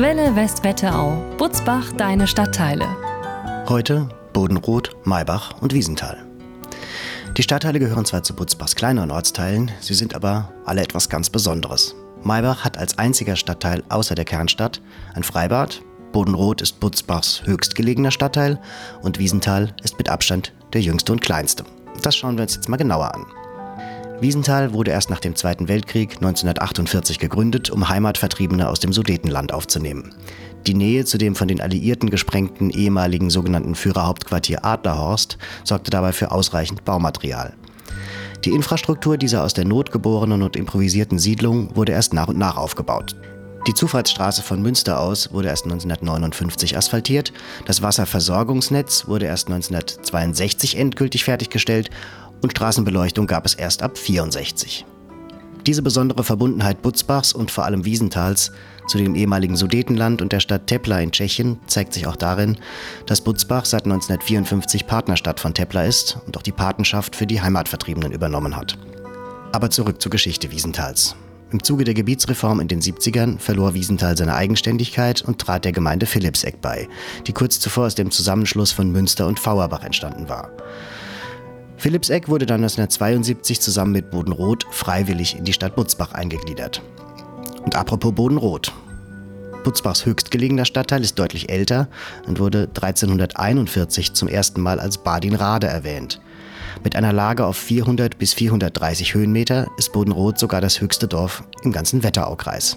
Welle Westwetterau, Butzbach, deine Stadtteile. Heute Bodenroth, Maybach und Wiesenthal. Die Stadtteile gehören zwar zu Butzbachs kleineren Ortsteilen, sie sind aber alle etwas ganz Besonderes. Maybach hat als einziger Stadtteil außer der Kernstadt ein Freibad, Bodenroth ist Butzbachs höchstgelegener Stadtteil und Wiesenthal ist mit Abstand der jüngste und kleinste. Das schauen wir uns jetzt mal genauer an. Wiesenthal wurde erst nach dem Zweiten Weltkrieg 1948 gegründet, um Heimatvertriebene aus dem Sudetenland aufzunehmen. Die Nähe zu dem von den Alliierten gesprengten ehemaligen sogenannten Führerhauptquartier Adlerhorst sorgte dabei für ausreichend Baumaterial. Die Infrastruktur dieser aus der Not geborenen und improvisierten Siedlung wurde erst nach und nach aufgebaut. Die Zufahrtsstraße von Münster aus wurde erst 1959 asphaltiert, das Wasserversorgungsnetz wurde erst 1962 endgültig fertiggestellt und Straßenbeleuchtung gab es erst ab 1964. Diese besondere Verbundenheit Butzbachs und vor allem Wiesenthals zu dem ehemaligen Sudetenland und der Stadt Tepla in Tschechien zeigt sich auch darin, dass Butzbach seit 1954 Partnerstadt von Tepla ist und auch die Patenschaft für die Heimatvertriebenen übernommen hat. Aber zurück zur Geschichte Wiesenthals. Im Zuge der Gebietsreform in den 70ern verlor Wiesenthal seine Eigenständigkeit und trat der Gemeinde Philippseck bei, die kurz zuvor aus dem Zusammenschluss von Münster und Fauerbach entstanden war. Philippseck wurde dann 1972 zusammen mit Bodenroth freiwillig in die Stadt Butzbach eingegliedert. Und apropos Bodenroth. Butzbachs höchstgelegener Stadtteil ist deutlich älter und wurde 1341 zum ersten Mal als Badinrade erwähnt. Mit einer Lage auf 400 bis 430 Höhenmeter ist Bodenroth sogar das höchste Dorf im ganzen Wetteraukreis.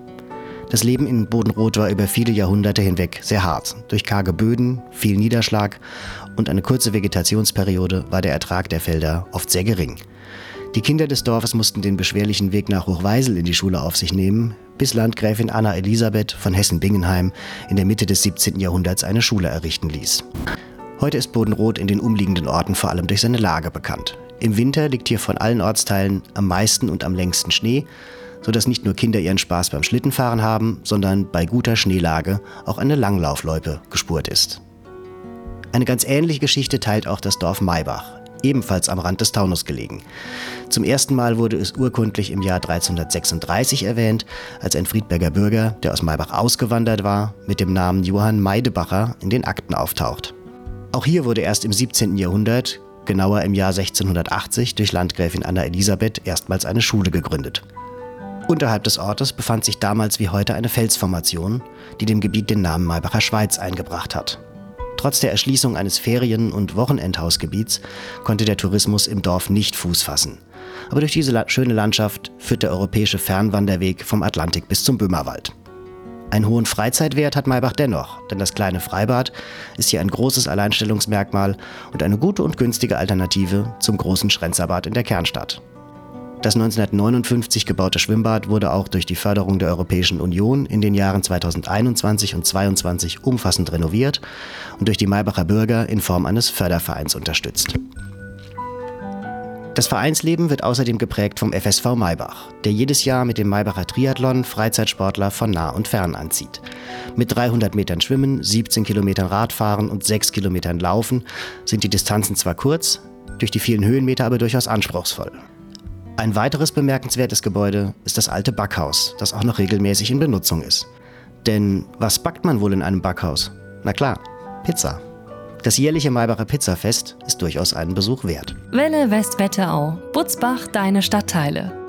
Das Leben in Bodenroth war über viele Jahrhunderte hinweg sehr hart. Durch karge Böden, viel Niederschlag und eine kurze Vegetationsperiode war der Ertrag der Felder oft sehr gering. Die Kinder des Dorfes mussten den beschwerlichen Weg nach Hochweisel in die Schule auf sich nehmen, bis Landgräfin Anna Elisabeth von Hessen-Bingenheim in der Mitte des 17. Jahrhunderts eine Schule errichten ließ. Heute ist Bodenroth in den umliegenden Orten vor allem durch seine Lage bekannt. Im Winter liegt hier von allen Ortsteilen am meisten und am längsten Schnee, sodass nicht nur Kinder ihren Spaß beim Schlittenfahren haben, sondern bei guter Schneelage auch eine Langlaufloipe gespurt ist. Eine ganz ähnliche Geschichte teilt auch das Dorf Maybach, ebenfalls am Rand des Taunus gelegen. Zum ersten Mal wurde es urkundlich im Jahr 1336 erwähnt, als ein Friedberger Bürger, der aus Maybach ausgewandert war, mit dem Namen Johann Meidebacher in den Akten auftaucht. Auch hier wurde erst im 17. Jahrhundert, genauer im Jahr 1680, durch Landgräfin Anna Elisabeth erstmals eine Schule gegründet. Unterhalb des Ortes befand sich damals wie heute eine Felsformation, die dem Gebiet den Namen Maybacher Schweiz eingebracht hat. Trotz der Erschließung eines Ferien- und Wochenendhausgebiets konnte der Tourismus im Dorf nicht Fuß fassen. Aber durch diese schöne Landschaft führt der europäische Fernwanderweg vom Atlantik bis zum Böhmerwald. Einen hohen Freizeitwert hat Maybach dennoch, denn das kleine Freibad ist hier ein großes Alleinstellungsmerkmal und eine gute und günstige Alternative zum großen Schrenzerbad in der Kernstadt. Das 1959 gebaute Schwimmbad wurde auch durch die Förderung der Europäischen Union in den Jahren 2021 und 2022 umfassend renoviert und durch die Maybacher Bürger in Form eines Fördervereins unterstützt. Das Vereinsleben wird außerdem geprägt vom FSV Maybach, der jedes Jahr mit dem Maybacher Triathlon Freizeitsportler von nah und fern anzieht. Mit 300 Metern Schwimmen, 17 Kilometern Radfahren und 6 Kilometern Laufen sind die Distanzen zwar kurz, durch die vielen Höhenmeter aber durchaus anspruchsvoll. Ein weiteres bemerkenswertes Gebäude ist das alte Backhaus, das auch noch regelmäßig in Benutzung ist. Denn was backt man wohl in einem Backhaus? Na klar, Pizza. Das jährliche Maybacher Pizzafest ist durchaus einen Besuch wert. Welle Westwetterau, Butzbach, deine Stadtteile.